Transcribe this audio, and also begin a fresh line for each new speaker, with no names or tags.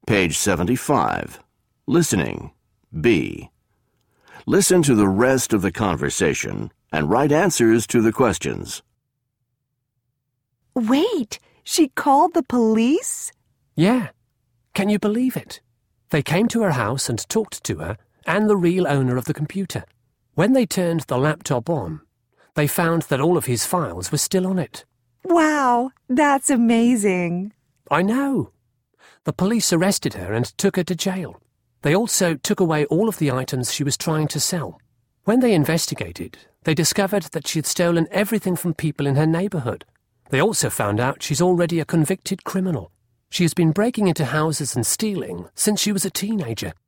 Page 75. Listening. B. Listen to the rest of the conversation and write answers to the questions.
Wait, she called the police?
Yeah. Can you believe it? They came to her house and talked to her and the real owner of the computer. When they turned the laptop on, they found that all of his files were still on it.
Wow, that's amazing.
I know. The police arrested her and took her to jail. They also took away all of the items she was trying to sell. When they investigated, they discovered that she had stolen everything from people in her neighborhood. They also found out she's already a convicted criminal. She has been breaking into houses and stealing since she was a teenager.